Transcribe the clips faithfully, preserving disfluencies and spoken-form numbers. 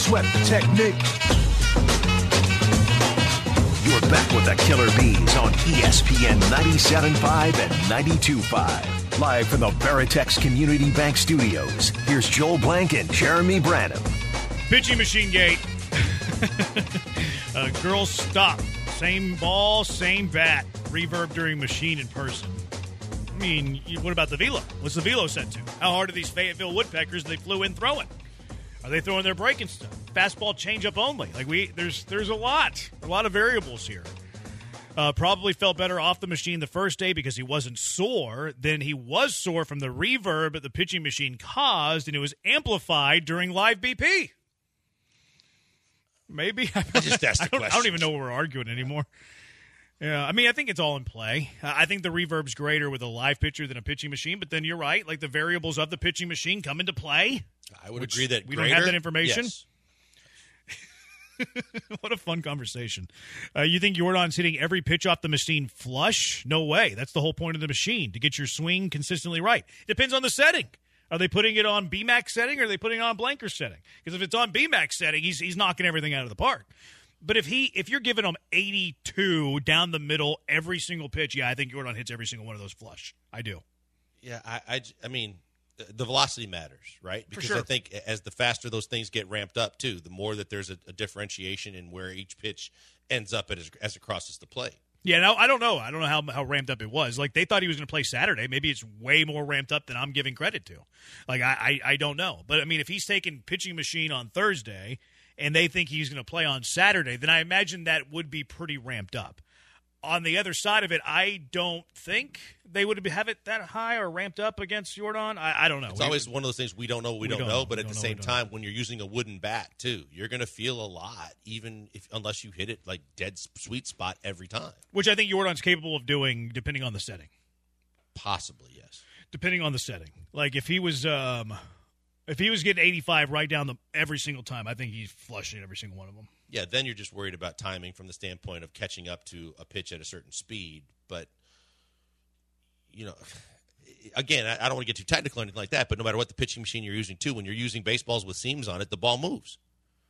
sweat the technique. You're back with the Killer Bees on E S P N ninety-seven point five and ninety-two point five. Live from the Veritex Community Bank Studios, here's Joel Blank and Jeremy Branham. Pitching machine gate. uh, girls stop. Same ball, same bat. Reverb during machine in person. I mean, what about the velo? What's the velo set to? How hard are these Fayetteville Woodpeckers they flew in throwing? Are they throwing their breaking stuff? Fastball changeup only. Like we, there's there's a lot, a lot of variables here. Uh, probably felt better off the machine the first day because he wasn't sore. Then he was sore from the reverb that the pitching machine caused, and it was amplified during live B P. Maybe I, I just asked I the don't, I question. don't even know what we're arguing anymore. Yeah, I mean, I think it's all in play. Uh, I think the reverb's greater with a live pitcher than a pitching machine, but then you're right. Like, the variables of the pitching machine come into play. I would agree that we greater, don't have that information. Yes. What a fun conversation. Uh, you think Jordan's hitting every pitch off the machine flush? No way. That's the whole point of the machine, to get your swing consistently right. Depends on the setting. Are they putting it on B MAX setting or are they putting it on Blanker setting? Because if it's on B MAX setting, he's he's knocking everything out of the park. But if he if you're giving him eighty-two down the middle every single pitch, yeah, I think Jordan hits every single one of those flush. I do. Yeah, I, I, I mean, the velocity matters, right? Because For sure. I think as the faster those things get ramped up, too, the more that there's a, a differentiation in where each pitch ends up as, as it crosses the plate. Yeah, no, I don't know. I don't know how how ramped up it was. Like, they thought he was going to play Saturday. Maybe it's way more ramped up than I'm giving credit to. Like, I, I, I don't know. But, I mean, if he's taking pitching machine on Thursday and they think he's going to play on Saturday, then I imagine that would be pretty ramped up. On the other side of it, I don't think they would have it that high or ramped up against Jordan. I, I don't know. It's we, always one of those things we don't know what we, we don't, don't know, know. but We at the don't know, same we don't time, when you're using a wooden bat, too, you're going to feel a lot, even if unless you hit it like dead sweet spot every time. Which I think Jordan's capable of doing depending on the setting. Possibly, yes. Depending on the setting. Like, if he was um, if he was getting eighty-five right down the every single time, I think he's flushing every single one of them. Yeah, then you're just worried about timing from the standpoint of catching up to a pitch at a certain speed. But, you know, again, I, I don't want to get too technical or anything like that, but no matter what the pitching machine you're using, too, when you're using baseballs with seams on it, the ball moves.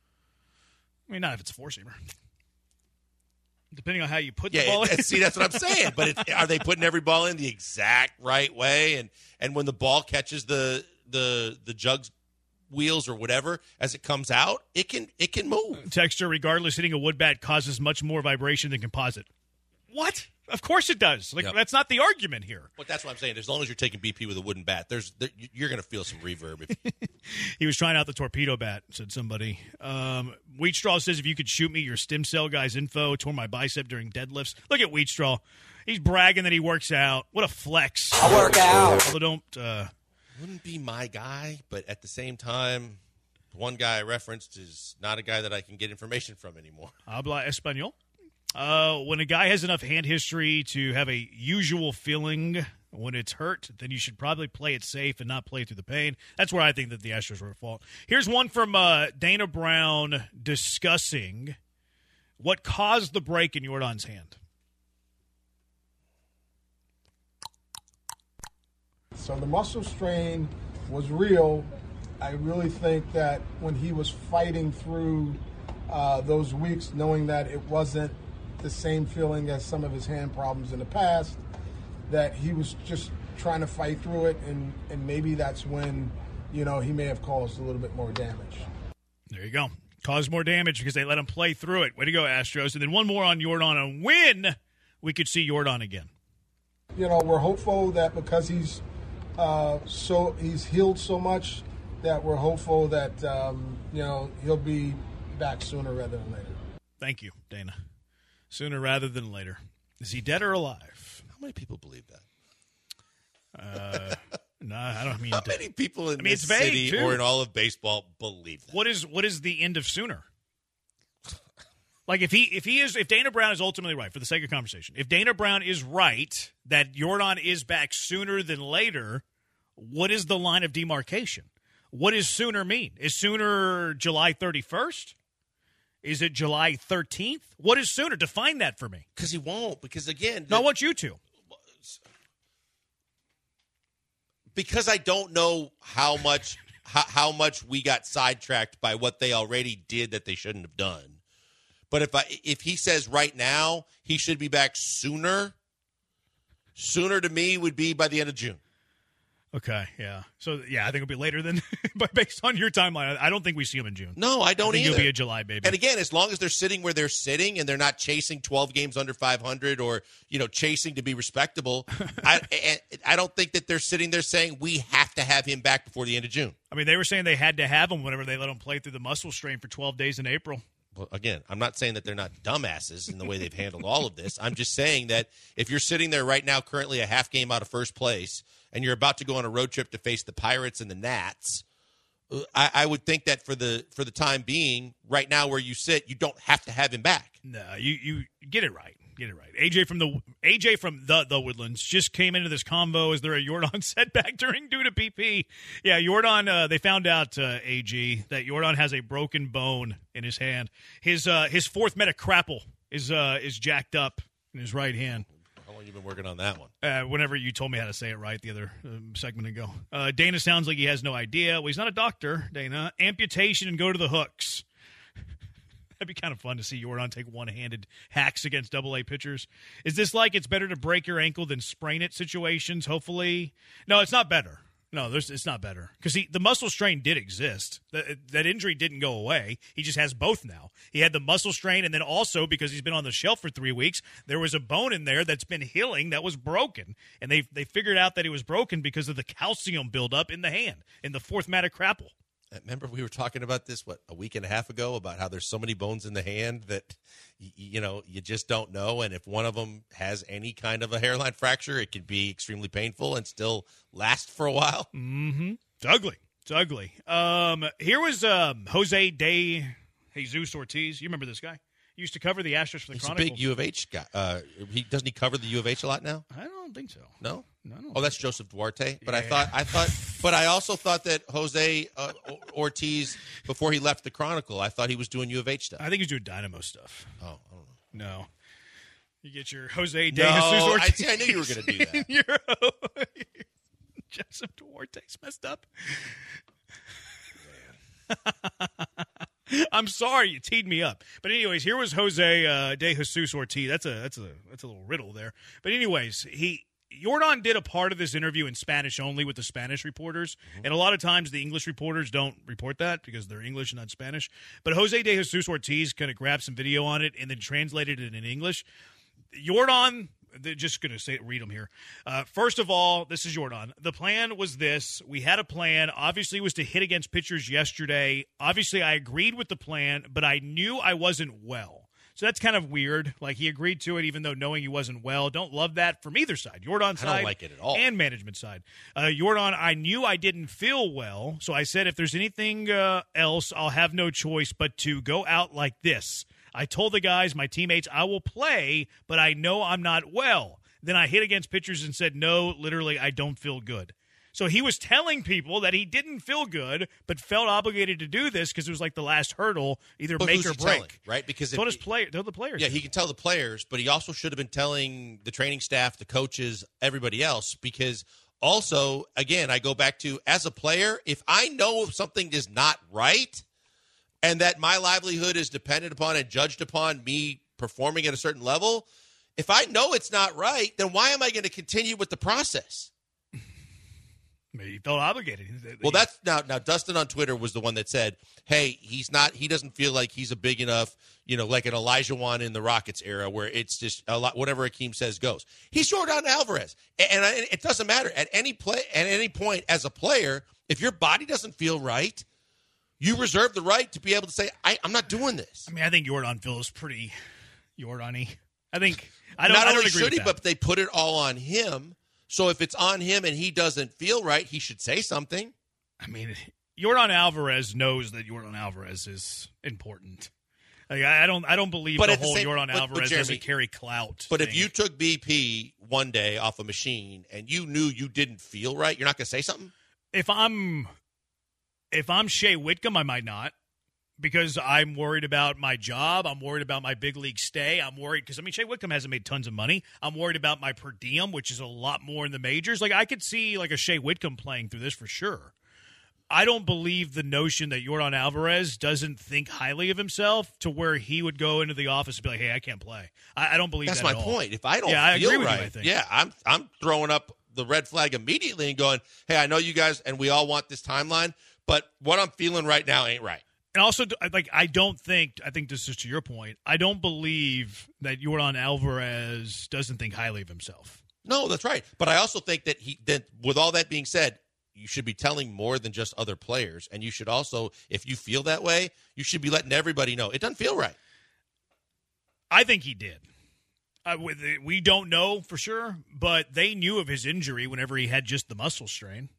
I mean, not if it's a four-seamer. Depending on how you put Yeah, the ball in. see, that's what I'm saying. But it, are they putting every ball in the exact right way? And and when the ball catches the the the jugs wheels or whatever as it comes out, it can it can move. Texture, regardless, hitting a wood bat causes much more vibration than composite. What? Of course it does. Like, Yep. that's not the argument here. But that's what I'm saying. As long as you're taking B P with a wooden bat, there's there, you're going to feel some reverb. If, He was trying out the torpedo bat, said somebody. Um, Wheatstraw says, if you could shoot me your stem cell guy's info, tore my bicep during deadlifts. Look at Wheatstraw. He's bragging that he works out. What a flex. I work out. Although don't... Uh, wouldn't be my guy, but at the same time, one guy I referenced is not a guy that I can get information from anymore. Habla Espanol. Uh, when a guy has enough hand history to have a usual feeling when it's hurt, then you should probably play it safe and not play through the pain. That's where I think that the Astros were at fault. Here's one from uh, Dana Brown discussing what caused the break in Jordan's hand. So the muscle strain was real. I really think that when he was fighting through uh, those weeks, knowing that it wasn't the same feeling as some of his hand problems in the past, that he was just trying to fight through it, and, and maybe that's when, you know, he may have caused a little bit more damage. There you go. Caused more damage because they let him play through it. Way to go, Astros. And then one more on Jordan. A win, we could see Jordan again. You know, we're hopeful that because he's uh, so he's healed so much, that we're hopeful that, um, you know, he'll be back sooner rather than later. Thank you, Dana. Sooner rather than later. Is he dead or alive? How many people believe that? Uh, no, I don't mean. How to, many people in I mean, this it's vague, city too. or in all of baseball believe that? What is what is the end of sooner? Like, if he if he is if Dana Brown is ultimately right, for the sake of conversation, if Dana Brown is right that Jordan is back sooner than later, what is the line of demarcation? What does sooner mean? Is sooner July thirty-first? Is it July thirteenth? What is sooner? Define that for me. Because he won't. Because, again. No, I want you to. Because I don't know how much how, how much we got sidetracked by what they already did that they shouldn't have done. But if I if he says right now he should be back sooner, sooner to me would be by the end of June. Okay, yeah. So, yeah, I think it'll be later than, but based on your timeline, I don't think we see him in June. No, I don't I think either. He'll be a July baby. And again, as long as they're sitting where they're sitting and they're not chasing twelve games under five hundred or, you know, chasing to be respectable, I I don't think that they're sitting there saying we have to have him back before the end of June. I mean, they were saying they had to have him whenever they let him play through the muscle strain for twelve days in April. Well, again, I'm not saying that they're not dumbasses in the way they've handled all of this. I'm just saying that if you're sitting there right now, currently a half game out of first place, and you're about to go on a road trip to face the Pirates and the Nats, I, I would think that for the for the time being, right now where you sit, you don't have to have him back. No, you you get it right. Get it right. A J from the A J from the the Woodlands just came into this convo. Is there a Yordan setback during due to P P? Yeah, Yordan. Uh, they found out uh, A G that Yordan has a broken bone in his hand. His uh, his fourth metacrapple is uh, is jacked up in his right hand. How long have you been working on that one? Uh, whenever you told me how to say it right the other um, segment ago. Uh, Dana sounds like he has no idea. Well, he's not a doctor, Dana. Amputation and go to the hooks. That'd be kind of fun to see Yordan take one-handed hacks against double-A pitchers. Is this like it's better to break your ankle than sprain it situations, hopefully? No, it's not better. No, there's, it's not better. Because the muscle strain did exist. That, that injury didn't go away. He just has both now. He had the muscle strain, and then also, because he's been on the shelf for three weeks, there was a bone in there that's been healing that was broken. And they they figured out that it was broken because of the calcium buildup in the hand, in the fourth metacrapple. Remember we were talking about this, what, a week and a half ago, about how there's so many bones in the hand that, y- you know, you just don't know. And if one of them has any kind of a hairline fracture, it can be extremely painful and still last for a while. Mm-hmm. It's ugly. It's ugly. Um, here was um, Jose De Jesus Ortiz. You remember this guy? He used to cover the Astros for the He's Chronicle. a big U of H guy. Uh, he doesn't he cover the U of H a lot now? I don't think so. No, no. I don't Oh, that's Joseph Duarte. But Yeah. I thought, I thought, but I also thought that Jose uh, Ortiz, before he left the Chronicle, I thought he was doing U of H stuff. I think he's doing Dynamo stuff. Oh, I don't know. No. You get your Jose De No, Jesus I, Ortiz. see, I knew you were going to do that. Your- Joseph Duarte's messed up. I'm sorry, you teed me up. But anyways, here was Jose uh, De Jesus Ortiz. That's a that's a that's a little riddle there. But anyways, he Yordan did a part of this interview in Spanish only with the Spanish reporters, mm-hmm. and a lot of times the English reporters don't report that because they're English and not Spanish. But Jose De Jesus Ortiz kind of grabbed some video on it and then translated it in English. Yordan. They're just going to say read them here. Uh, first of all, this is Yordan. The plan was this. We had a plan. Obviously, it was to hit against pitchers yesterday. Obviously, I agreed with the plan, but I knew I wasn't well. So that's kind of weird. Like, he agreed to it even though knowing he wasn't well. Don't love that from either side. Yordan side I don't like it at all. and management side. Uh, Yordan, I knew I didn't feel well, so I said if there's anything uh, else, I'll have no choice but to go out like this. I told the guys, my teammates, I will play, but I know I'm not well. Then I hit against pitchers and said, no, literally, I don't feel good. So he was telling people that he didn't feel good, but felt obligated to do this because it was like the last hurdle, either But make who's or he break. telling, right? Because So if, does play, they're the players. yeah, he can tell the players, but he also should have been telling the training staff, the coaches, everybody else, because also, again, I go back to, as a player, if I know something is not right, and that my livelihood is dependent upon and judged upon me performing at a certain level, if I know it's not right, then why am I going to continue with the process? Maybe he felt obligated. Well, that's now. Now, Dustin on Twitter was the one that said, "Hey, he's not. He doesn't feel like he's a big enough, you know, like an Elijah Wan in the Rockets era, where it's just a lot. Whatever Akeem says goes. He's Yordan Alvarez, and, and I, it doesn't matter at any play at any point as a player. If your body doesn't feel right, you reserve the right to be able to say, I, I'm not doing this. I mean, I think Yordan feels pretty Yordan-y. I think I don't. Not I don't only agree should with he, that. but they put it all on him. So if it's on him and he doesn't feel right, he should say something. I mean, Yordan Alvarez knows that Yordan Alvarez is important. Like, I don't. I don't believe But the at the whole same- Yordan but- but Alvarez Jeremy, doesn't carry clout. But if thing. you took B P one day off a machine and you knew you didn't feel right, you're not going to say something? if I'm, if I'm Shea Whitcomb, I might not. Because I'm worried about my job. I'm worried about my big league stay. I'm worried because, I mean, Shea Whitcomb hasn't made tons of money. I'm worried about my per diem, which is a lot more in the majors. Like, I could see, like, a Shea Whitcomb playing through this for sure. I don't believe the notion that Yordan Alvarez doesn't think highly of himself to where he would go into the office and be like, hey, I can't play. I, I don't believe That's that my at all. point. If I don't yeah, I feel agree with right, you, I think. yeah, I'm I'm throwing up the red flag immediately and going, hey, I know you guys and we all want this timeline, but what I'm feeling right now ain't right. And also, like, I don't think, I think this is to your point, I don't believe that Yordan Alvarez doesn't think highly of himself. No, that's right. But I also think that he, that with all that being said, you should be telling more than just other players. And you should also, if you feel that way, you should be letting everybody know. It doesn't feel right. I think he did. Uh, we don't know for sure, but they knew of his injury whenever he had just the muscle strain.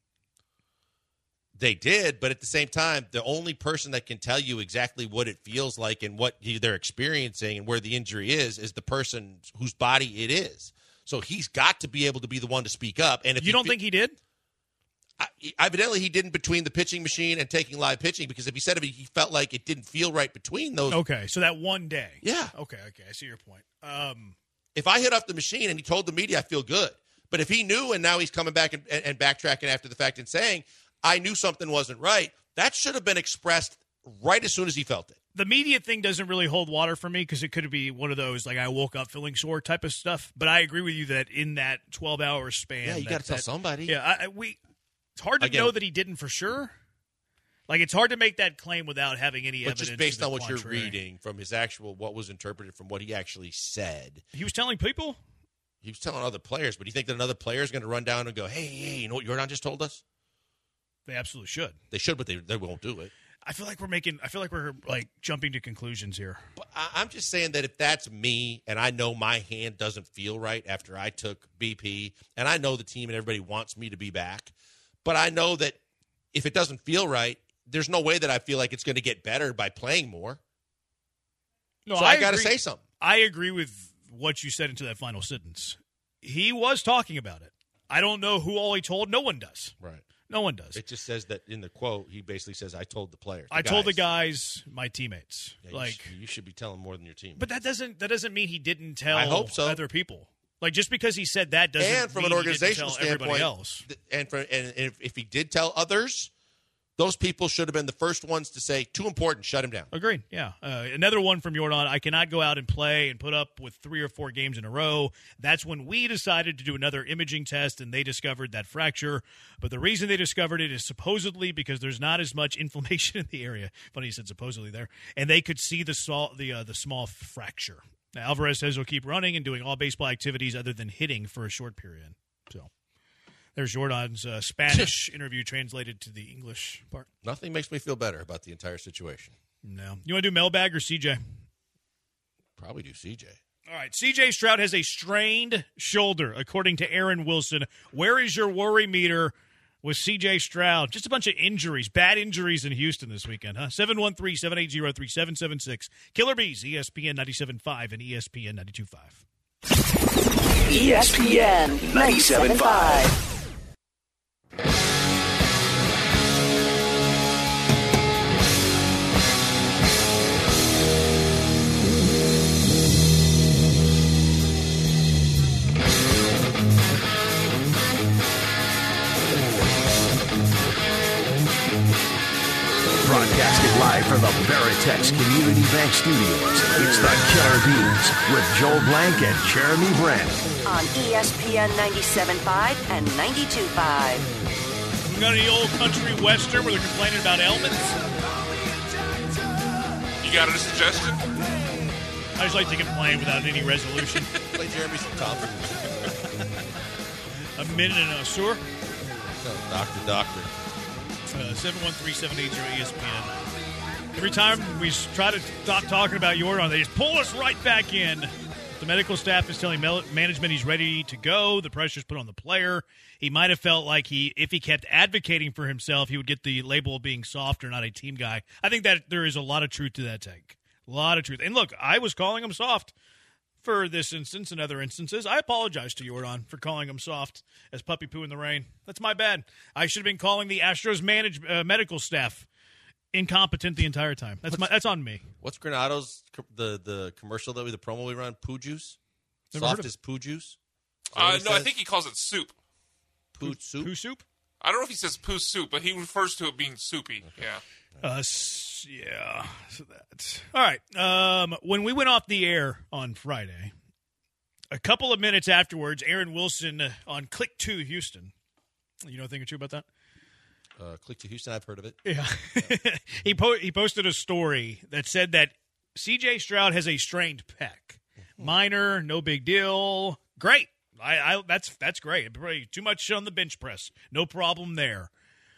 They did, but at the same time, the only person that can tell you exactly what it feels like and what he, they're experiencing and where the injury is is the person whose body it is. So he's got to be able to be the one to speak up. And if you don't fe- think he did? I, evidently, he didn't between the pitching machine and taking live pitching, because if he said it, he felt like it didn't feel right between those. Okay, so that one day. Yeah. Okay, okay, I see your point. Um, if I hit off the machine and he told the media, I feel good. But if he knew and now he's coming back and, and, and backtracking after the fact and saying, I knew something wasn't right, that should have been expressed right as soon as he felt it. The media thing doesn't really hold water for me because it could be one of those, like, I woke up feeling sore type of stuff. But I agree with you that in that twelve-hour span. Yeah, you got to tell that, somebody. Yeah, I, I, we. It's hard to Again, know that he didn't for sure. Like, it's hard to make that claim without having any but evidence. just based on what contrary. you're reading from his actual, what was interpreted from what he actually said. He was telling people? He was telling other players, but do you think that another player is going to run down and go, hey, hey, you know what Yordan just told us? They absolutely should. They should, but they they won't do it. I feel like we're making, I feel like we're, like, jumping to conclusions here. But I, I'm just saying that if that's me and I know my hand doesn't feel right after I took B P, and I know the team and everybody wants me to be back, but I know that if it doesn't feel right, there's no way that I feel like it's going to get better by playing more. No, so I, I got to agree- say something. I agree with what you said into that final sentence. He was talking about it. I don't know who all he told. No one does. Right. No one does. It just says that in the quote, he basically says, I told the players. The I guys. told the guys, my teammates. Yeah, you like, sh- you should be telling more than your team. but that doesn't that doesn't mean he didn't tell I hope so. other people. Like, just because he said that doesn't and from mean an he didn't organizational tell everybody standpoint, else. th- and, for, and if, if he did tell others, those people should have been the first ones to say, too important, shut him down. Agreed, yeah. Uh, another one from Yordan, I cannot go out and play and put up with three or four games in a row. That's when we decided to do another imaging test, and they discovered that fracture. But the reason they discovered it is supposedly because there's not as much inflammation in the area. Funny you said supposedly there. And they could see the small, the, uh, the small fracture. Now, Alvarez says he'll keep running and doing all baseball activities other than hitting for a short period. So there's Yordan's uh, Spanish interview translated to the English part. Nothing makes me feel better about the entire situation. No. You want to do mailbag or C J? Probably do C J. All right. C J Stroud has a strained shoulder, according to Aaron Wilson. Where is your worry meter with C J Stroud? Just a bunch of injuries, bad injuries in Houston this weekend, huh? seven one three, seven eight zero, three seven seven six. Killer Bees, E S P N ninety-seven point five and E S P N ninety-two point five. E S P N ninety-seven point five. Broadcasting live from the Veritex Community Bank Studios, it's the Killer Bees with Joel Blank and Jeremy Brandt. On E S P N ninety-seven point five and ninety-two point five. We got any old country western where they're complaining about ailments? You got a suggestion? I just like to complain without any resolution. Play Jeremy some Thompson. A minute and a sewer. No, doctor, doctor. Uh, seven one three, seven eight zero, E S P N. Every time we try to stop talking about Yordan, they just pull us right back in. The medical staff is telling management he's ready to go. The pressure's put on the player. He might have felt like he, if he kept advocating for himself, he would get the label of being soft or not a team guy. I think that there is a lot of truth to that take. A lot of truth. And look, I was calling him soft for this instance and other instances. I apologize to Yordan for calling him soft as puppy poo in the rain. That's my bad. I should have been calling the Astros manage, uh, medical staff incompetent the entire time. That's my, that's on me. What's Granado's, co- the, the commercial that we, the promo we run? Poo juice? Never heard Soft of as poo juice? Is that Uh, what he no, I says? think he calls it soup. Poo soup? Poo soup? I don't know if he says poo soup, but he refers to it being soupy. Okay. Yeah. Uh, yeah. So that's all right. Um, when we went off the air on Friday, a couple of minutes afterwards, Aaron Wilson uh, on Click Two Houston. You know a thing or two about that? Uh, Click to Houston, I've heard of it. Yeah. he po- he posted a story that said that C J Stroud has a strained pec. Minor, no big deal. Great. I, I that's that's great. Too much on the bench press. No problem there.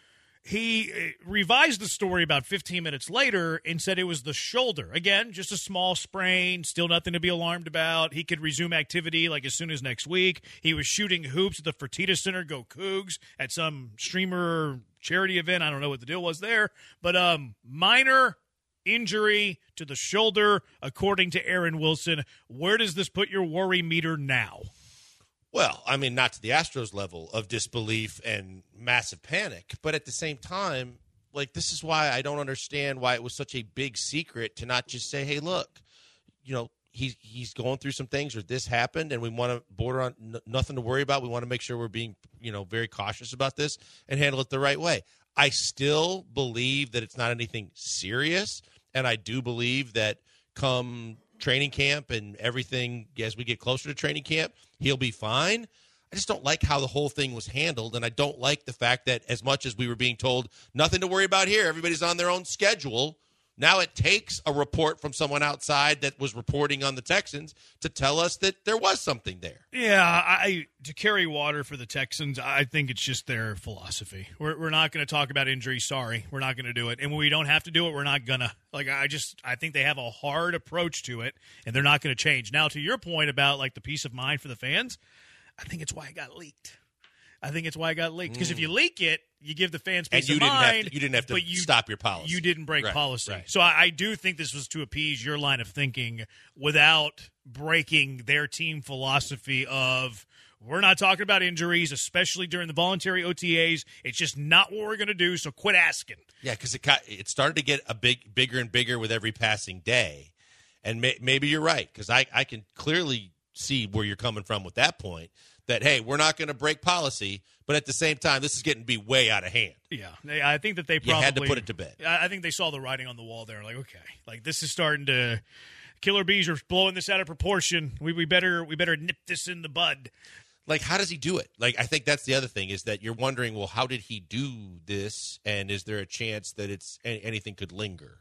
He uh, revised the story about fifteen minutes later and said it was the shoulder. Again, just a small sprain, still nothing to be alarmed about. He could resume activity like as soon as next week. He was shooting hoops at the Fertitta Center, go Cougs, at some streamer charity event. I don't know what the deal was there. But um, minor injury to the shoulder, according to Aaron Wilson. Where does this put your worry meter now? Well, I mean, not to the Astros level of disbelief and massive panic, but at the same time, like, this is why I don't understand why it was such a big secret to not just say, hey, look, you know, he's, he's going through some things, or this happened, and we want to border on n- nothing to worry about. We want to make sure we're being, you know, very cautious about this and handle it the right way. I still believe that it's not anything serious, and I do believe that come training camp and everything, as we get closer to training camp, he'll be fine. I just don't like how the whole thing was handled, and I don't like the fact that as much as we were being told nothing to worry about here, everybody's on their own schedule, now it takes a report from someone outside that was reporting on the Texans to tell us that there was something there. Yeah, I to carry water for the Texans, I think it's just their philosophy. We're we're not going to talk about injuries. Sorry, we're not going to do it, and when we don't have to do it, we're not gonna. Like, I just I think they have a hard approach to it, and they're not going to change. Now, to your point about like the peace of mind for the fans, I think it's why it got leaked. I think it's why it got leaked. Because mm. if you leak it, you give the fans peace and you of didn't mind. Have to, you didn't have to but you, stop your policy. You didn't break right, policy. Right. So I, I do think this was to appease your line of thinking without breaking their team philosophy of, we're not talking about injuries, especially during the voluntary O T As. It's just not what we're going to do, so quit asking. Yeah, because it, it started to get a big, bigger and bigger with every passing day. And may, maybe you're right, because I, I can clearly see where you're coming from with that point. That, hey, we're not going to break policy, but at the same time, this is getting to be way out of hand. Yeah, they, I think that they probably you had to put it to bed. I think they saw the writing on the wall there. Like, okay, like this is starting to killer bees are blowing this out of proportion. We we better we better nip this in the bud. Like, how does he do it? Like, I think that's the other thing is that you're wondering, well, how did he do this, and is there a chance that it's anything could linger?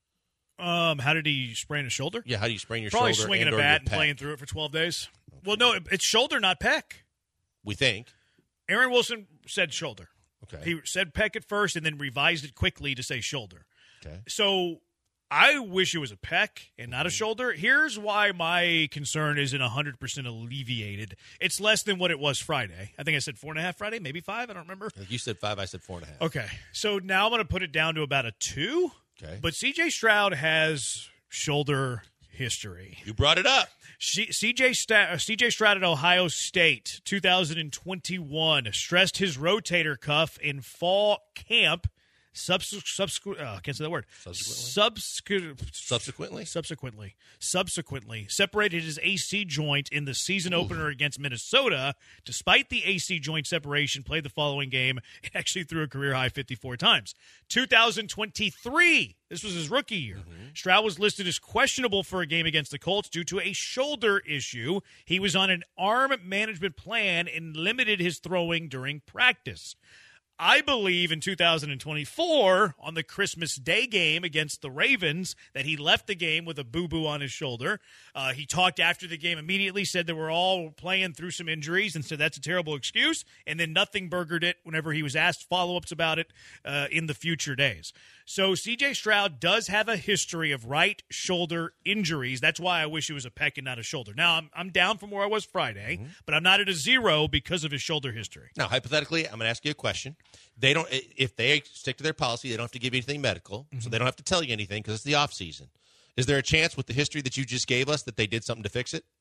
Um, how did he sprain his shoulder? Yeah, how do you sprain your Probably shoulder? Probably swinging and a or bat and pec? playing through it for twelve days. Okay. Well, no, it's shoulder, not pec. We think. Aaron Wilson said shoulder. Okay. He said pec at first and then revised it quickly to say shoulder. Okay. So I wish it was a pec and not a shoulder. Here's why my concern isn't one hundred percent alleviated. It's less than what it was Friday. I think I said four and a half Friday, maybe five. I don't remember. I think you said five. I said four and a half. Okay. So now I'm going to put it down to about a two. Okay. But C J Stroud has shoulder history. You brought it up. C J Sta- C J Stroud at Ohio State, two thousand twenty-one, stressed his rotator cuff in fall camp. Subsequent, subsequent, uh, can't say that word. Subsequently? Subsequent, Subsequently? Subsequently. Subsequently. Separated his A C joint in the season opener Ooh. against Minnesota. Despite the A C joint separation, played the following game and actually threw a career-high fifty-four times. two thousand twenty-three. This was his rookie year. Mm-hmm. Stroud was listed as questionable for a game against the Colts due to a shoulder issue. He was on an arm management plan and limited his throwing during practice. I believe in two thousand twenty-four, on the Christmas Day game against the Ravens, that he left the game with a boo-boo on his shoulder. Uh, he talked after the game immediately, said that we're all playing through some injuries, and said that's a terrible excuse, and then nothing burgered it whenever he was asked follow-ups about it uh, in the future days. So C J Stroud does have a history of right shoulder injuries. That's why I wish it was a pec and not a shoulder. Now, I'm, I'm down from where I was Friday, mm-hmm. but I'm not at a zero because of his shoulder history. Now, hypothetically, I'm going to ask you a question. They don't. If they stick to their policy, they don't have to give you anything medical, mm-hmm. so they don't have to tell you anything because it's the off season. Is there a chance with the history that you just gave us that they did something to fix it?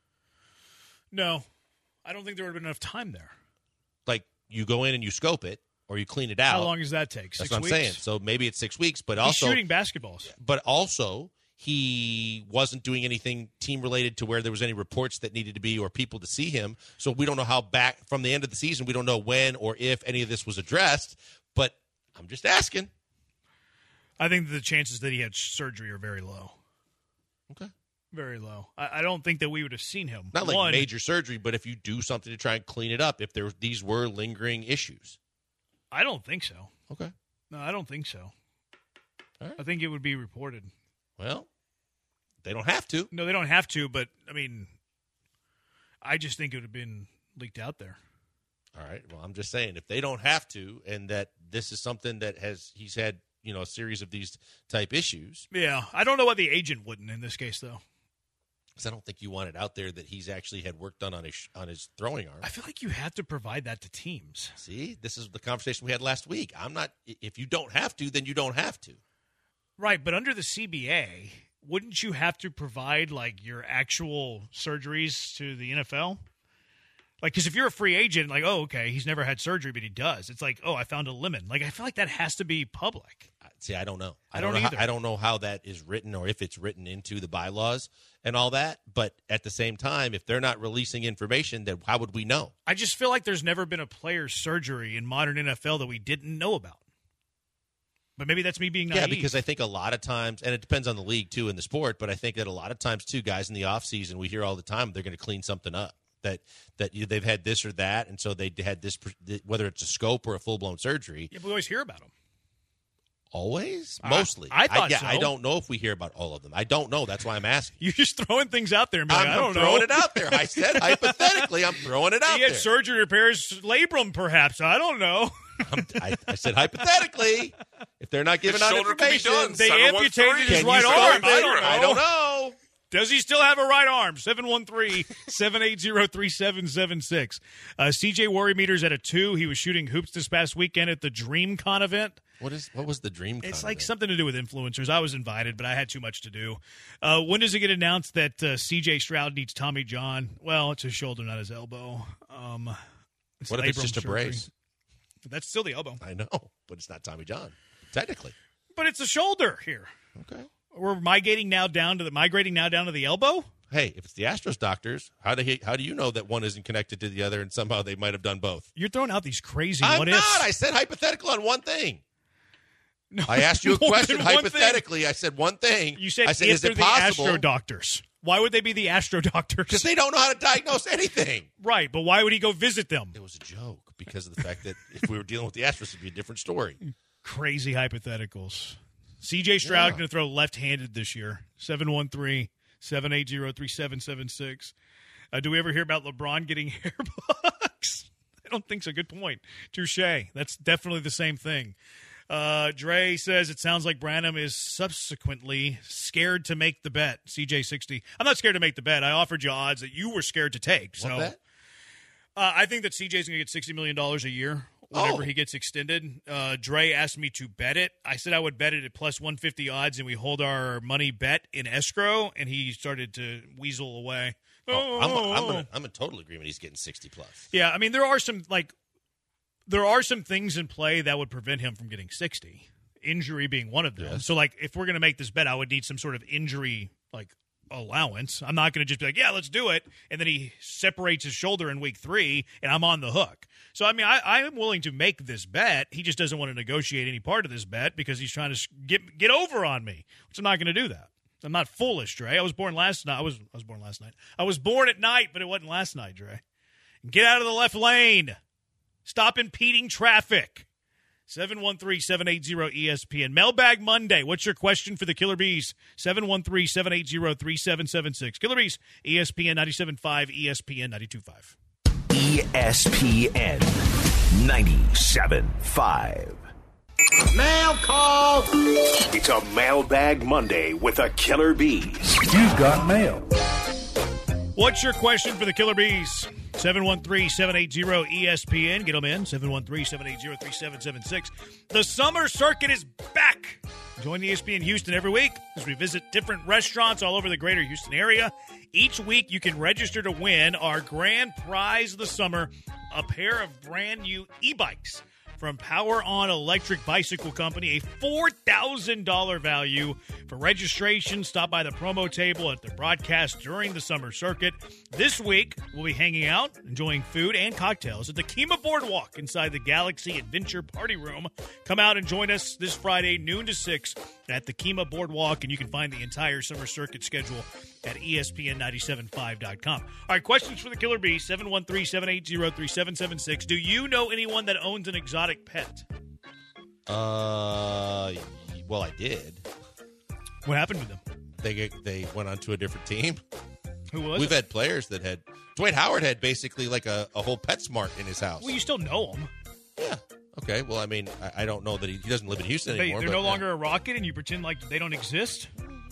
No. I don't think there would have been enough time there. Like, you go in and you scope it, or you clean it out. How long does that take? That's Six what I'm weeks? saying. So maybe it's six weeks, but also he's shooting basketballs. But also, he wasn't doing anything team-related to where there was any reports that needed to be or people to see him. So we don't know how back from the end of the season, we don't know when or if any of this was addressed. But I'm just asking. I think the chances that he had surgery are very low. Okay. Very low. I, I don't think that we would have seen him. Not like One, major surgery, but if you do something to try and clean it up, if there these were lingering issues. I don't think so. Okay. No, I don't think so. All right. I think it would be reported. Well, they don't have to. No, they don't have to, but, I mean, I just think it would have been leaked out there. All right. Well, I'm just saying, if they don't have to, and that this is something that has he's had, you know, a series of these type issues. Yeah. I don't know why the agent wouldn't in this case, though. Because I don't think you want it out there that he's actually had work done on his on his throwing arm. I feel like you have to provide that to teams. See, this is the conversation we had last week. I'm not. If you don't have to, then you don't have to. Right, but under the C B A, wouldn't you have to provide, like, your actual surgeries to the N F L? Like, because if you're a free agent, like, oh, okay, he's never had surgery, but he does. It's like, oh, I found a lemon. Like, I feel like that has to be public. See, I don't know. I don't know either. How, I don't know how that is written or if it's written into the bylaws and all that. But at the same time, if they're not releasing information, then how would we know? I just feel like there's never been a player's surgery in modern N F L that we didn't know about. But maybe that's me being naive. Yeah, because I think a lot of times, and it depends on the league, too, in the sport, but I think that a lot of times, too, guys in the offseason, we hear all the time they're going to clean something up. That that you, they've had this or that, and so they had this, whether it's a scope or a full-blown surgery. Yeah, but we always hear about them. Always? Uh, Mostly. I thought yeah, so. I don't know if we hear about all of them. I don't know. That's why I'm asking. You're just throwing things out there. And being I'm, like, I don't I'm throwing know. it out there. I said hypothetically, I'm throwing it out He had there. surgery repairs labrum, perhaps. I don't know. I, I said hypothetically, if they're not giving His out shoulder could be information, done. They seven one three. amputated his can right you arm. start I it? don't know. I don't know. Does he still have a right arm? seven one three, seven eight zero, three seven seven six. Uh, C J Worrymeter's at a two. He was shooting hoops this past weekend at the DreamCon event. What is what was the dream? It's con like event? something to do with influencers. I was invited, but I had too much to do. Uh, when does it get announced that uh, C J Stroud needs Tommy John? Well, it's his shoulder, not his elbow. Um, it's What if it's labrum just a surgery. brace? That's still the elbow. I know, but it's not Tommy John, technically. But it's a shoulder here. Okay. We're migrating now down to the migrating now down to the elbow. Hey, if it's the Astros doctors, how do he, how do you know that one isn't connected to the other and somehow they might have done both? You're throwing out these crazy I'm what not. ifs. I said hypothetical on one thing. No, I asked you a more question than one hypothetically. I said one thing. thing. You said, I said, if is they're it the possible? Astro doctors. Why would they be the Astro doctors? Because they don't know how to diagnose anything. Right, but why would he go visit them? It was a joke because of the fact that if we were dealing with the Astros, it'd be a different story. Crazy hypotheticals. C J Stroud Yeah. going to throw left-handed this year. seven one three, seven eight zero, three seven seven six. Uh, do we ever hear about LeBron getting hair bugs? I don't think so. Good point. Touche. That's definitely the same thing. Uh, Dre says it sounds like Branham is subsequently scared to make the bet. C J sixty. I'm not scared to make the bet. I offered you odds that you were scared to take. So What bet? Uh, I think that C J's going to get sixty million dollars a year whenever Oh. he gets extended. Uh, Dre asked me to bet it. I said I would bet it at plus one fifty odds, and we hold our money bet in escrow, and he started to weasel away. Oh, I'm, I'm, in, I'm in total agreement he's getting sixty plus. Yeah, I mean, there are some, like, there are some things in play that would prevent him from getting sixty. Injury being one of them. Yes. So, like, if we're going to make this bet, I would need some sort of injury, like, allowance. I'm not going to just be like, yeah, let's do it. And then he separates his shoulder in week three, and I'm on the hook. So, I mean, I, I am willing to make this bet. He just doesn't want to negotiate any part of this bet because he's trying to get get over on me, which I'm not going to do that. I'm not foolish, Dre. I was born last night. I was I was born last night. I was born at night, but it wasn't last night, Dre. Get out of the left lane. Stop impeding traffic. seven one three, seven eight zero, E S P N. Mailbag Monday. What's your question for the Killer Bees? seven one three, seven eight zero, three seven seven six. Killer Bees, E S P N ninety-seven point five, E S P N ninety-two point five. E S P N ninety-seven point five. Mail call. It's a Mailbag Monday with the Killer Bees. You've got mail. What's your question for the Killer Bees? seven one three, seven eight zero, E S P N. Get them in. seven one three, seven eight zero, three seven seven six. The summer circuit is back. Join E S P N Houston every week as we visit different restaurants all over the greater Houston area. Each week you can register to win our grand prize of the summer, a pair of brand new e-bikes. from Power On Electric Bicycle Company, a four thousand dollars value. For registration, stop by the promo table at the broadcast during the summer circuit. This week, we'll be hanging out, enjoying food and cocktails at the Kemah Boardwalk inside the Galaxy Adventure Party Room. Come out and join us this Friday, noon to six, at the Kemah Boardwalk, and you can find the entire summer circuit schedule at E S P N nine seven five dot com. All right, questions for the Killer Bee, seven one three, seven eight zero, three seven seven six. Do you know anyone that owns an exotic pet? Uh, well, I did. What happened to them? They get, they went on to a different team. Who was We've it? had players that had Dwight Howard had basically like a, a whole PetSmart in his house. Well, you still know them. Yeah. Okay. Well, I mean, I, I don't know that he, he doesn't live in Houston They, anymore. they're but, no yeah. longer a Rocket, and you pretend like they don't exist?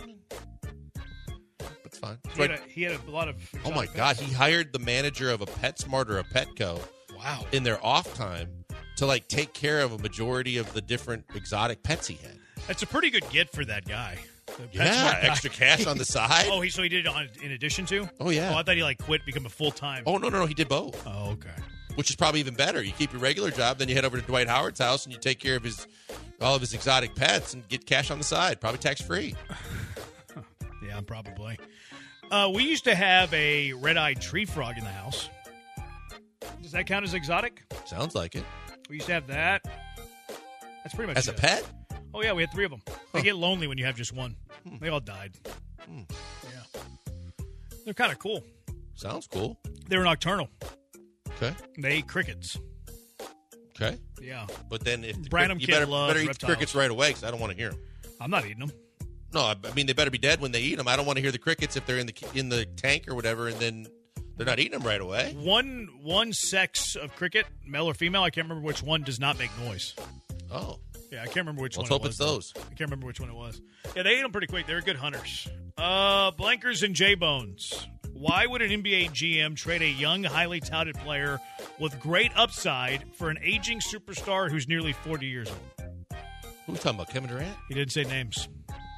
That's fine. He had, Dwight- a, he had a lot of oh my exotic God! pets. He hired the manager of a PetSmart or a Petco Wow. in their off time to like take care of a majority of the different exotic pets he had. That's a pretty good get for that guy. The Yeah, PetSmart guy. extra cash on the side. Oh, he so he did it on in addition to? Oh, yeah. Oh, I thought he like quit, become a full time. Oh no, no, no! He did both. Oh, okay. Which is probably even better. You keep your regular job, then you head over to Dwight Howard's house and you take care of his all of his exotic pets and get cash on the side, probably tax free. Yeah, probably. Uh, we used to have a red-eyed tree frog in the house. Does that count as exotic? Sounds like it. We used to have that. That's pretty much As a it. pet? Oh yeah, we had three of them. They Huh. get lonely when you have just one. Hmm. They all died. Hmm. Yeah, they're kind of cool. Sounds cool. They were nocturnal. Okay. They ate crickets. Okay. Yeah, But then if the Branham crick- you kid better, loves better eat reptiles. the crickets right away because I don't want to hear them. I'm not eating them. No, I I mean they better be dead when they eat them. I don't want to hear the crickets if they're in the in the tank or whatever, and then they're not eating them right away. One one sex of cricket, male or female, I can't remember which one, does not make noise. Oh, Yeah, I can't remember which let's one. hope it it's was, though. those. I can't remember which one it was. Yeah, they ate them pretty quick. They were good hunters. Uh, Blankers and J-Bones. Why would an N B A G M trade a young, highly touted player with great upside for an aging superstar who's nearly forty years old? Who are we talking about? Kevin Durant? He didn't say names.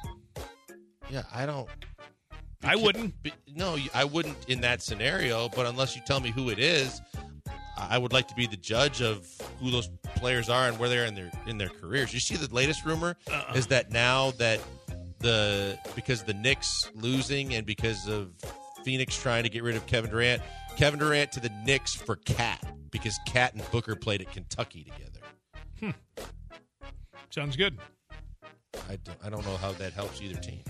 Yeah, I don't. I wouldn't. Be- No, you- I wouldn't in that scenario. But unless you tell me who it is, I would like to be the judge of who those players are and where they're in their in their careers. You see, the latest rumor Uh-uh. is that now that the because the Knicks losing and because of Phoenix trying to get rid of Kevin Durant, Kevin Durant to the Knicks for Cat because Cat and Booker played at Kentucky together. Sounds good. I don't, I don't know how that helps either team.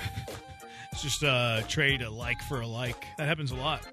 It's just uh, trade a like for a like. That happens a lot.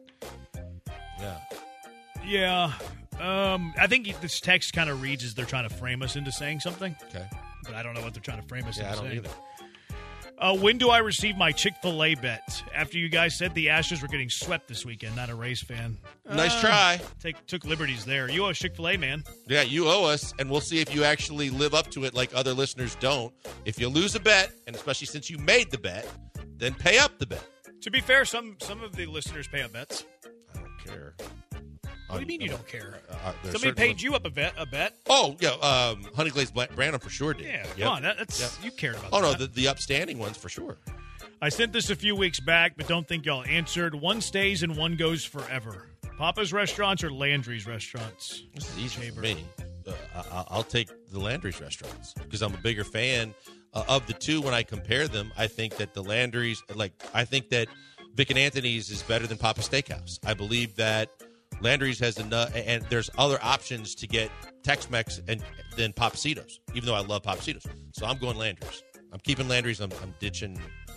Yeah. Yeah. Um, I think this text kind of reads as they're trying to frame us into saying something, Okay. but I don't know what they're trying to frame us Yeah, I into don't saying. either. Uh, when do I receive my Chick-fil-A bet? After you guys said the Astros were getting swept this weekend, not a Rays fan. Nice Uh, try. Take took liberties there. You owe us Chick-fil-A, man. Yeah, you owe us, and we'll see if you actually live up to it like other listeners don't. If you lose a bet, and especially since you made the bet, then pay up the bet. To be fair, some some of the listeners pay up bets. I don't care. What do you mean you don't care? Uh, uh, there's Somebody certain paid ones- you up a bet. A bet. Oh, yeah, um, Honey Glazed Bla- Brandon for sure did. Yeah, Yep. come on. That, that's Yep. you cared about. Oh, no, that. the, the upstanding ones for sure. I sent this a few weeks back, but don't think y'all answered. One stays and one goes forever. Papa's Restaurants or Landry's Restaurants? This is easy Chamber. for me. Uh, I, I'll take the Landry's restaurants because I'm a bigger fan uh, of the two. When I compare them, I think that the Landry's, like, I think that Vic and Anthony's is better than Papa's Steakhouse. I believe that Landry's has enough, and there's other options to get Tex-Mex and than Papacitos, even though I love Papacitos. So I'm going Landry's. I'm keeping Landry's. I'm, I'm ditching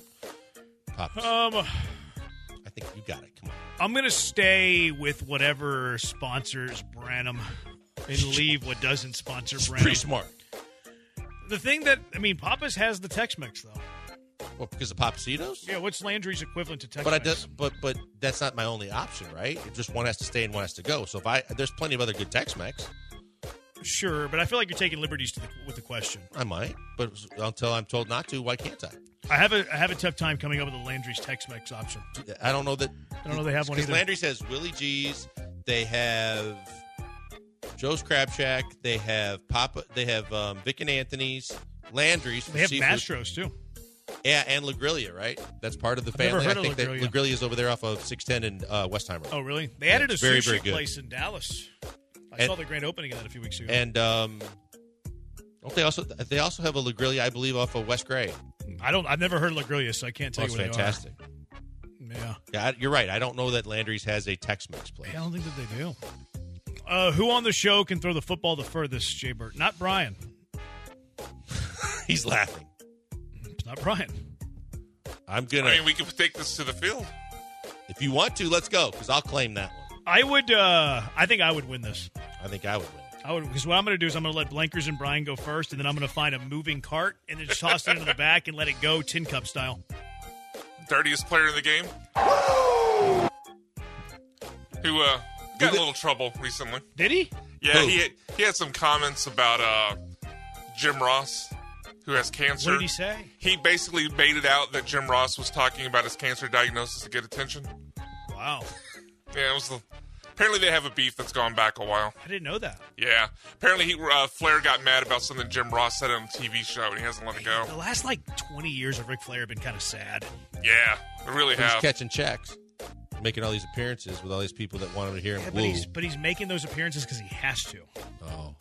Papa's. Um, I think you got it. Come on. I'm gonna stay with whatever sponsors Branham, and leave what doesn't sponsor It's Branham. pretty smart. The thing that I mean, Papa's has the Tex-Mex though. Well, because of Papacitos? Yeah, what's Landry's equivalent to Tex-Mex? But I does, but but that's not my only option, right? It just one has to stay and one has to go. So if I there's plenty of other good Tex-Mex, Sure, but I feel like you're taking liberties to the, with the question. I might. But until I'm told not to, why can't I? I have a I have a tough time coming up with a Landry's Tex-Mex option. I don't know that. I don't know they have one Because either. Landry's has Willie G's. They have Joe's Crab Shack. They have Papa. They have um, Vic and Anthony's. Landry's. for They have seafood. Mastro's too. Yeah, and La Grilla, right? That's part of the I've never family. heard I of think La that Grilla. La Grilla is over there off of six ten and uh, Westheimer. Oh, really? They Yeah, added a it's very, sushi very good. place in Dallas. I And- saw the grand opening of that a few weeks ago. And um, don't they also they also have a La Grilla, I believe, off of West Gray. I don't. I've never heard of La Grilla, so I can't tell That's you what fantastic. they are. Yeah. Yeah, I- you're right. I don't know that Landry's has a Tex-Mex place. I don't think that they do. Uh, who on the show can throw the football the furthest, Jay Burt? Not Brian. He's laughing. It's not Brian. I'm gonna. I mean, we can take this to the field. If you want to, let's go, because I'll claim that one. I would. Uh, I think I would win this. I think I would win. I would, because what I'm going to do is I'm going to let Blankers and Brian go first, and then I'm going to find a moving cart and then just toss it into the back and let it go tin cup style. Dirtiest player in the game. Who uh, got in a little trouble recently. Did he? Yeah, Who? he had, he had some comments about uh, Jim Ross, who has cancer. What did he say? He basically made it out that Jim Ross was talking about his cancer diagnosis to get attention. Wow. Yeah, it was the, apparently they have a beef that's gone back a while. I didn't know that. Yeah, apparently he uh, Flair got mad about something Jim Ross said on a T V show, and he hasn't let it go. The last, like, twenty years of Ric Flair have been kind of sad. Yeah, they really He's have. catching checks, making all these appearances with all these people that wanted to hear him Yeah, woo. but, he's, but he's making those appearances because he has to. Oh,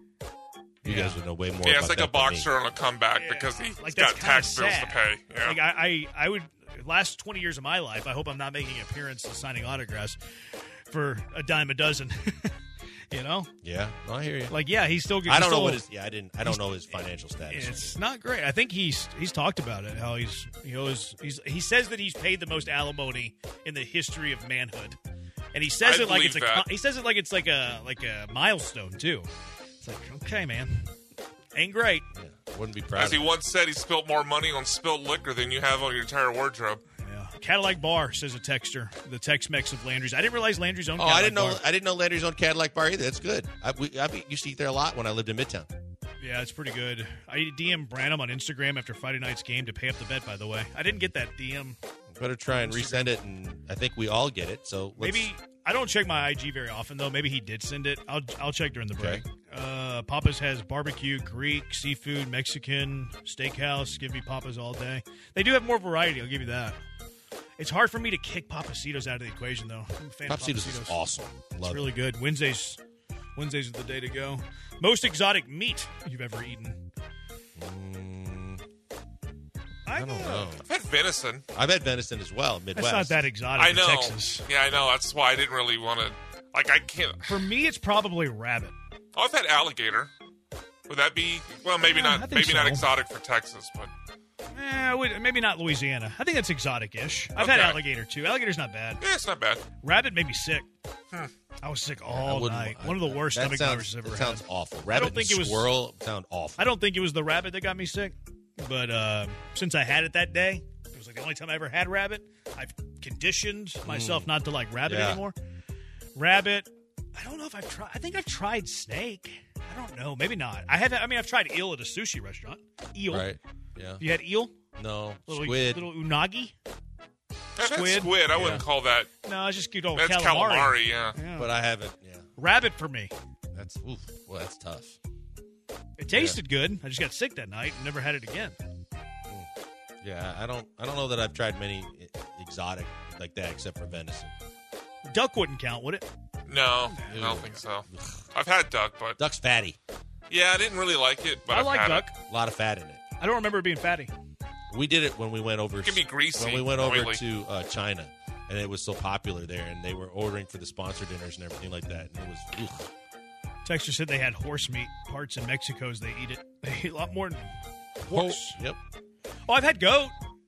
you Yeah. guys would know way more. Yeah, about it's like that a than me. boxer on a comeback Yeah. because he's Like, got that's tax kinda bills to sad. pay. Yeah. Like, I, I, I would, last twenty years of my life, I hope I'm not making appearances signing autographs for a dime a dozen. You know? Yeah, no, I hear you. Like, yeah, he's still good. I don't still, know what his. Yeah, I didn't. I don't know his financial status. It's not great. I think he's he's talked about it. How he's you know he's, he's he says that he's paid the most alimony in the history of manhood, and he says I it like it's a believe that. he says it like it's like a like a milestone too. It's like, okay, man, ain't great. Yeah, wouldn't be proud. As he of it. once said, he spilled more money on spilled liquor than you have on your entire wardrobe. Yeah. Cadillac Bar, says a texter. The Tex-Mex of Landry's. I didn't realize Landry's owned Oh, Cadillac I didn't know. Bar. I didn't know Landry's own Cadillac Bar either. That's good. I, we, I used to eat there a lot when I lived in Midtown. Yeah, it's pretty good. I D M'd Branham on Instagram after Friday night's game to pay up the bet, by the way. I didn't get that D M. Better try and resend it, and I think we all get it. So let's, Maybe I don't check my I G very often though. Maybe he did send it. I'll I'll check during the break. Okay. Uh, Papa's has barbecue, Greek, seafood, Mexican, steakhouse. Give me Papa's all day. They do have more variety. I'll give you that. It's hard for me to kick Papacitos out of the equation though. I'm a fan of Papacitos Papacitos. is awesome. It's Love really good. Wednesdays, Wednesdays are the day to go. Most exotic meat you've ever eaten. it. Mm, I, I don't know. I've had venison. I've had venison as well. Midwest. That's not that exotic I in know. Texas. Yeah, I know. That's why I didn't really want to. Like, I can't. For me, it's probably rabbit. Oh, I've had alligator. Would that be? Well, maybe Yeah, I not. think Maybe not so. exotic for Texas, but Eh, I would- maybe not Louisiana. I think that's exotic-ish. I've had Okay. alligator too. Alligator's not bad. yeah, it's not bad. Rabbit made me sick. Hmm. I was sick I all wouldn't- night. I- One of the worst that stomach sounds, viruses I've ever that sounds had. awful. Rabbit think and it was- squirrel sound awful. I don't think it was the rabbit that got me sick, but uh, since I had it that day, it was like the only time I ever had rabbit. I've conditioned myself not to like rabbit Yeah. anymore. Rabbit. I don't know if I've tried. I think I've tried snake. I don't know. Maybe not. I haven't. I mean, I've tried eel at a sushi restaurant. Eel. Right. Yeah. You had eel? No. Little Squid. Little unagi? I've had Squid? squid. I Yeah. wouldn't call that. No, it's just good old That's calamari. calamari. Yeah. Yeah. But I haven't. Yeah. Rabbit for me. That's oof. Well, that's tough. It tasted good. I just got sick that night and never had it again. Yeah. I don't. I don't know that I've tried many e- exotic like that except for venison. Duck wouldn't count, would it? No, I don't think so. I've had duck, but Duck's fatty. yeah, I didn't really like it. But I I've like had duck. A lot of fat in it. I don't remember it being fatty. We did it when we went over. It can be greasy, When we went over oily. to uh, China, and it was so popular there, and they were ordering for the sponsor dinners and everything like that. And it was. Ugh. Texter said they had horse meat parts in Mexico as they eat it. They eat a lot more than horse. Yep. Oh, I've had goat.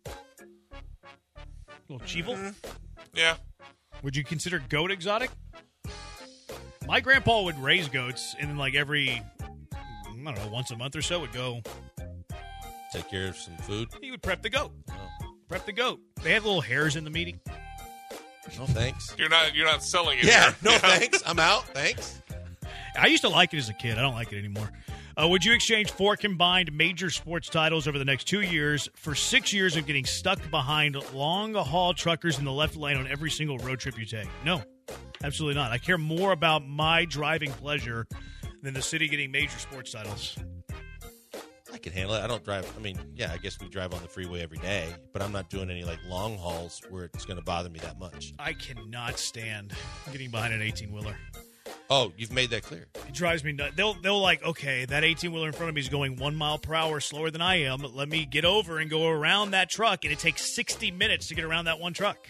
Little cheeval. Yeah. Would you consider goat exotic? My grandpa would raise goats, and then like every, I don't know, once a month or so would go. Take care of some food. He would prep the goat. Oh. Prep the goat. They have little hairs in the meat. No thanks. You're not. You're not selling it. Yeah. here. No thanks. I'm out. Thanks. I used to like it as a kid. I don't like it anymore. Uh, would you exchange four combined major sports titles over the next two years for six years of getting stuck behind long-haul truckers in the left lane on every single road trip you take? No, absolutely not. I care more about my driving pleasure than the city getting major sports titles. I can handle it. I don't drive. I mean, yeah, I guess we drive on the freeway every day, but I'm not doing any like long hauls where it's going to bother me that much. I cannot stand getting behind an eighteen-wheeler. Oh, you've made that clear. It drives me nuts. They'll, they'll like, okay, that eighteen-wheeler in front of me is going one mile per hour slower than I am. Let me get over and go around that truck, and it takes sixty minutes to get around that one truck.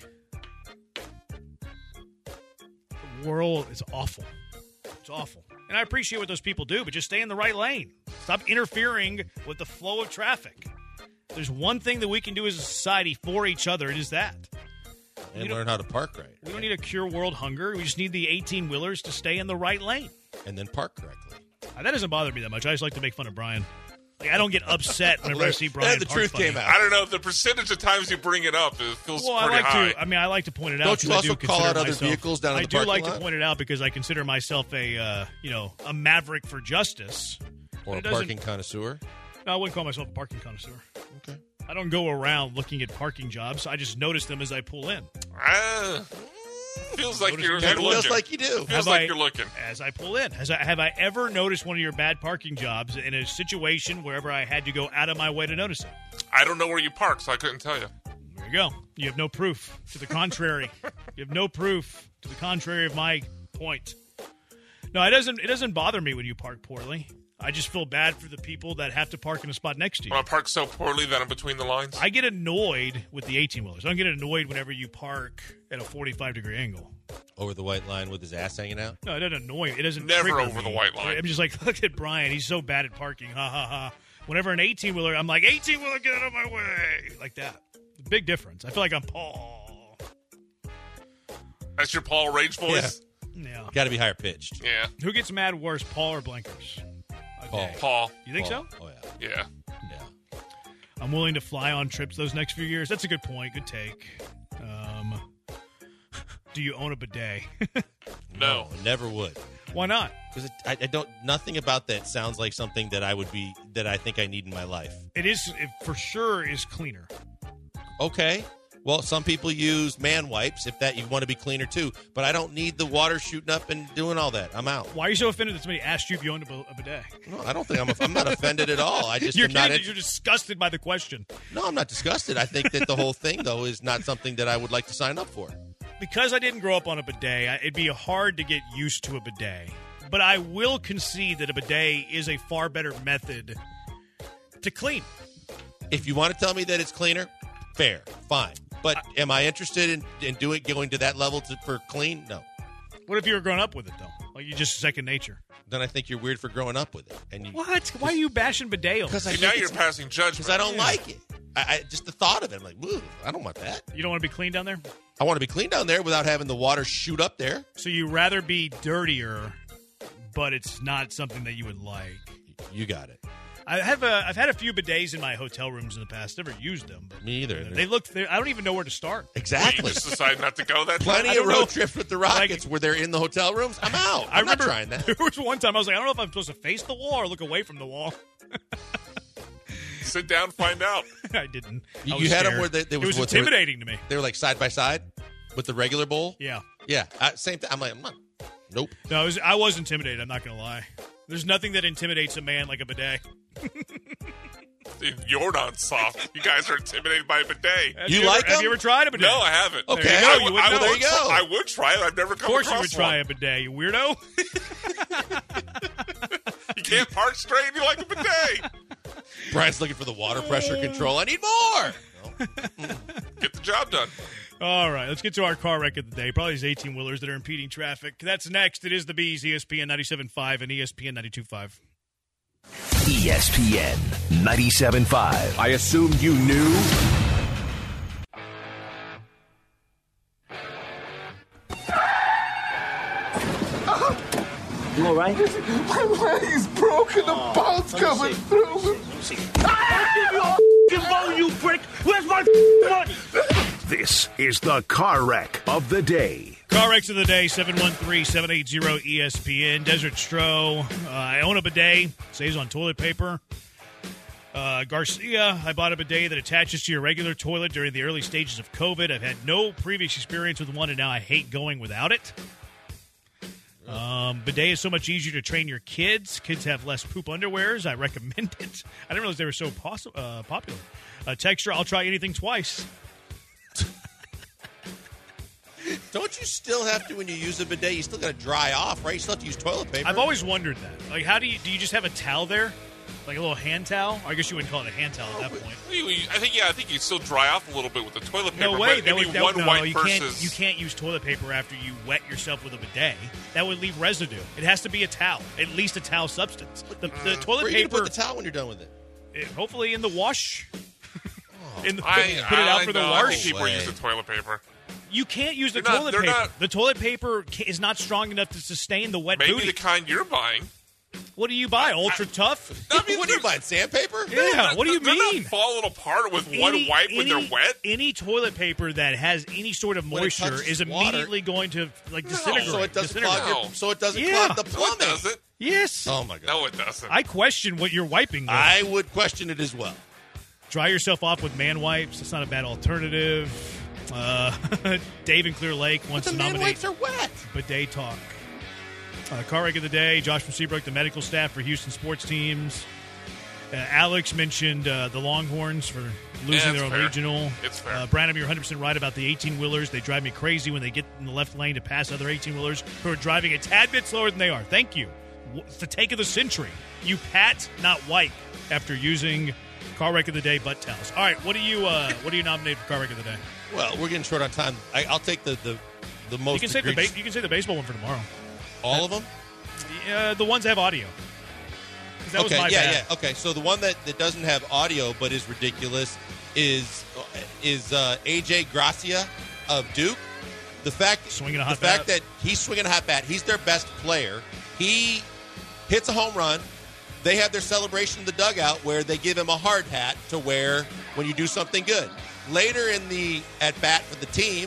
The world is awful. It's awful. And I appreciate what those people do, but just stay in the right lane. Stop interfering with the flow of traffic. There's one thing that we can do as a society for each other. It is that. And learn how to park right. We don't need to cure world hunger. We just need the eighteen-wheelers to stay in the right lane. And then park correctly. Uh, that doesn't bother me that much. I just like to make fun of Brian. Like, I don't get upset whenever I see Brian. Yeah, the park truth funny. came out. I don't know. The percentage of times you bring it up, it feels Well, I pretty like high. to. I mean, I like to point it out. Don't you 'cause also I do call consider out other myself- vehicles down in I the do parking like lot? to point it out because I consider myself a, uh, you know, a maverick for justice. Or But a it doesn't- parking connoisseur. No, I wouldn't call myself a parking connoisseur. Okay. I don't go around looking at parking jobs. I just notice them as I pull in. Ah, feels like Notice you're, them. you're looking. Feels like you do. Feels Have like I- you're looking. As I pull in. Has I, have I ever noticed one of your bad parking jobs in a situation wherever I had to go out of my way to notice it? I don't know where you park, so I couldn't tell you. There you go. You have no proof to the contrary. You have no proof to the contrary of my point. No, it doesn't. It doesn't bother me when you park poorly. I just feel bad for the people that have to park in a spot next to you. When I park so poorly that I'm between the lines. I get annoyed with the eighteen-wheelers. I don't get annoyed whenever you park at a forty-five degree angle. Over the white line with his ass hanging out. No, it doesn't annoy me. It doesn't Never trigger over me. the white line. I'm just like, look at Brian. He's so bad at parking. Ha, ha, ha. Whenever an eighteen-wheeler, I'm like, eighteen-wheeler, get out of my way. Like that. Big difference. I feel like I'm Paul. That's your Paul Rage voice? Yeah. Got to be higher pitched. Yeah. Who gets mad worse, Paul or Blankers? Paul. Okay. Paul. You think Paul. so? Oh, yeah. Yeah. Yeah. I'm willing to fly on trips those next few years. That's a good point. Good take. Um, do you own a bidet? No. Never would. Why not? Because I, I don't. Nothing about that sounds like something that I would be. That I think I need in my life. It is, it for sure, is cleaner. Okay. Well, some people use man wipes if that you want to be cleaner too. But I don't need the water shooting up and doing all that. I'm out. Why are you so offended that somebody asked you if you owned a, b- a bidet? No, I don't think I'm. I'm not offended at all. I just You're, am not. kidding, int- you're disgusted by the question. no, I'm not disgusted. I think that the whole thing though is not something that I would like to sign up for. Because I didn't grow up on a bidet, I- it'd be hard to get used to a bidet. But I will concede that a bidet is a far better method to clean. If you want to tell me that it's cleaner, fair, fine. But am I interested in, in doing going to that level to, for clean? No. What if you were growing up with it, though? Like, you just second nature. Then I think you're weird for growing up with it. And you, What? Why are you bashing bidet? over Because I it? See, now think you're it's- passing judgment. Because I don't Yeah. like it. I, I just the thought of it. I'm like, woo, I don't want that. You don't want to be clean down there? I want to be clean down there without having the water shoot up there. So you rather be dirtier, but it's not something that you would like. You got it. I have a, I've had a few bidets in my hotel rooms in the past. Never used them, but Me either. they look. they're- I don't even know where to start. You Exactly. just decide not to go that Plenty I of don't road know. trips with the Rockets where they're in the hotel rooms. I'm out. I'm I remember not trying that. there was one time I was like, I don't know if I'm supposed to face the wall or look away from the wall. Sit down, find out. I didn't. You- I you was had 'em scared. where they- they it was was what they were- intimidating to me. They were like side by side with the regular bowl. Yeah. Yeah. I, same thing. I'm like, I'm not. Nope. No, I was, I was intimidated. I'm not going to lie. There's nothing that intimidates a man like a bidet. Dude, you're not soft. You guys are intimidated by a bidet. Have You ever- like Have them? you ever tried a bidet? No, I haven't. Okay. There you go. I, You would- wouldn't I know. would There you go. try- I would try it. I've never come Of course you would across try one. a bidet, you weirdo. You can't park straight and you like a bidet. Brian's looking for the water pressure control. I need more. Get the job done. All right, let's get to our car wreck of the day. Probably these eighteen-wheelers that are impeding traffic. That's next. It is the Bees, E S P N ninety-seven point five and E S P N ninety-two point five. E S P N ninety-seven point five. I assumed you knew. You all right? My leg's broken. The bone's coming through. You prick! Where's my money? This is the car wreck of the day. Car wrecks of the day, seven one three, seven eight zero, E S P N. Desert Stro. Uh, I own a bidet. Saves on toilet paper. Uh, Garcia, I bought a bidet that attaches to your regular toilet during the early stages of COVID. I've had no previous experience with one, and now I hate going without it. Um, bidet is so much easier to train your kids. Kids have less poop underwears. I recommend it. I didn't realize they were so poss- uh, popular. Uh, texture, I'll try anything twice. Don't you still have to, when you use a bidet, you still got to dry off, right? You still have to use toilet paper. I've always wondered that. Like, how do you do? You just have a towel there, like a little hand towel? Or I guess you wouldn't call it a hand towel at that point. I think yeah, I think you still dry off a little bit with the toilet paper. No way. But That maybe would, that one would, no, white you versus... can't. You can't use toilet paper after you wet yourself with a bidet. That would leave residue. It has to be a towel, at least a towel substance. The, the toilet Where are you paper. gonna put the towel when you're done with it? It, hopefully in the wash. In the, I, put it out I for the know. I wash. think people use the toilet paper. You can't use the They're not- toilet they're paper. not- The toilet paper ca- is not strong enough to sustain the wet Maybe booty. the kind you're buying. What do you buy? Ultra Tough? I mean, what are you buying, sandpaper? Yeah, what do you They're mean? not falling apart with one Any- wipe when any- they're wet. Any toilet paper that has any sort of When it moisture touches is water- immediately going to like disintegrate. So it doesn't disintegrate. clog your, No. so it doesn't Yeah. clog the No, it plumbing. doesn't. Yes. Oh my god. No, it doesn't. I question what you're wiping with. I would question it as well. Dry yourself off with man wipes. It's not a bad alternative. Uh, Dave in Clear Lake But wants the to man nominate wipes are wet. Bidet Talk. Uh, car wreck of the day, Josh from Seabrook, the medical staff for Houston sports teams. Uh, Alex mentioned uh, the Longhorns for losing Yeah, their it's own fair. regional. It's fair. Uh, Brandon, you're one hundred percent right about the eighteen-wheelers. They drive me crazy when they get in the left lane to pass other eighteen-wheelers who are driving a tad bit slower than they are. Thank you. It's the take of the century. You pat, not wipe, after using car wreck of the day butt towels. All right, what do you uh, what do you nominate for car wreck of the day? Well, we're getting short on time. I, I'll take the the, the most. You can say the egregious- ba- you can say the baseball one for tomorrow. all of them. Uh, the ones that have audio. 'Cause That okay, was my yeah, bad. yeah. Okay, so the one that, that doesn't have audio but is ridiculous is is uh, A J Gracia of Duke. The fact Swinging a hot the fact bat. that he's swinging a hot bat, he's their best player. He hits a home run. They have their celebration in the dugout where they give him a hard hat to wear when you do something good. Later in the at bat for the team,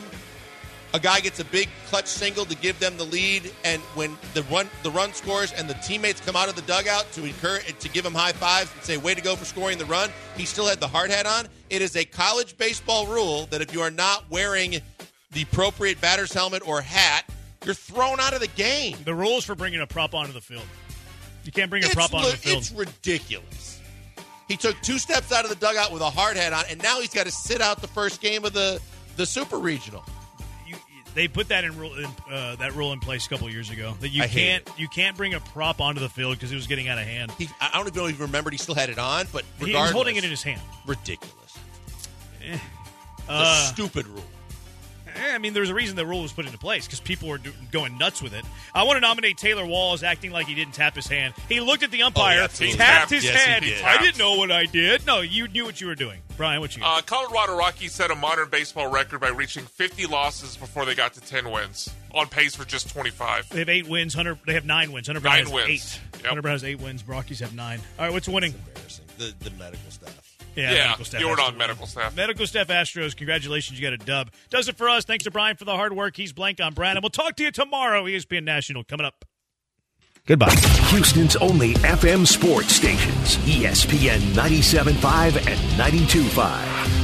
a guy gets a big clutch single to give them the lead, and when the run the run scores and the teammates come out of the dugout to encourage to give him high fives and say, "Way to go for scoring the run," he still had the hard hat on. It is a college baseball rule that if you are not wearing the appropriate batter's helmet or hat, you're thrown out of the game. The rules for bringing a prop onto the field. You can't bring a It's, prop onto li- the field. it's ridiculous. He took two steps out of the dugout with a hard hat on, and now he's got to sit out the first game of the, the Super Regional. You, they put that in rule in, uh, that rule in place a couple of years ago that you I hate can't you can't bring a prop onto the field because it was getting out of hand. He, I don't even know if he remembered he still had it on, but He regardless, was holding it in his hand. ridiculous. Eh. It's Uh, a stupid rule. Eh, I mean, there's a reason the rule was put into place because people were do- going nuts with it. I want to nominate Taylor Walls acting like he didn't tap his hand. He looked at the umpire, Oh, yeah, absolutely. tapped He his tapped. Yes, he hand. did. I didn't know what I did. No, you knew what you were doing. Brian, what you got? Uh, Colorado Rockies set a modern baseball record by reaching fifty losses before they got to ten wins, on pace for just twenty-five. They have eight wins. Hunter, they have nine wins. Hunter Brown Nine has wins. eight. Yep. Hunter Brown has eight wins. Rockies have nine. All right, what's winning? Embarrassing. The, the medical staff. Yeah, Yeah, medical staff you're has to on win. medical staff. Medical staff Astros, congratulations, you got a dub. Does it for us. Thanks to Brian for the hard work. He's Blank on Brandon. We'll talk to you tomorrow. E S P N National coming up. Goodbye. Houston's only F M sports stations, E S P N ninety-seven point five and ninety-two point five.